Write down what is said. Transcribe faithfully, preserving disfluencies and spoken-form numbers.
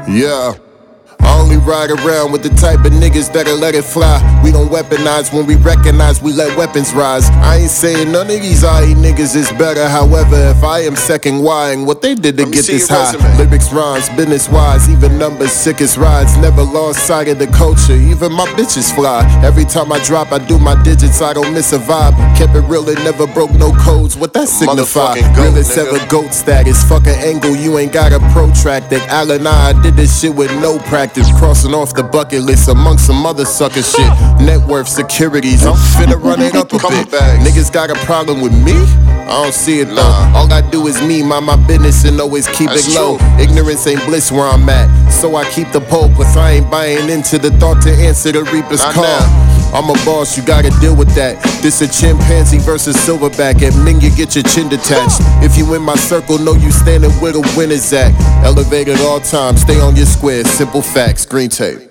Yeah. I only ride around with the type of niggas that'll let it fly. We don't weaponize when we recognize we let weapons rise. I ain't saying none of these I E niggas is better. However, if I am second whying what they did to get this high. Resume. Lyrics, rhymes, business wise, even numbers, sickest rides. Never lost sight of the culture, even my bitches fly. Every time I drop, I do my digits, I don't miss a vibe. Kept it real, it never broke no codes. What that signify? Realest ever goat status. Fuck an angle, you ain't got a protracted. Allen, I did this shit with no practice. Crossing off the bucket list amongst some other sucker shit. Net worth securities, I'm finna run it up a bit. Niggas got a problem with me? I don't see it though. All I do is me, mind my business and always keep it low. Ignorance ain't bliss where I'm at, so I keep the pole. Plus I ain't buying into the thought to answer the Reaper's call. I'm a boss, you gotta deal with that. This a chimpanzee versus silverback. At Ming, you get your chin detached. If you in my circle, know you standing where the winners at. Elevated all time, stay on your square. Simple facts, green tape.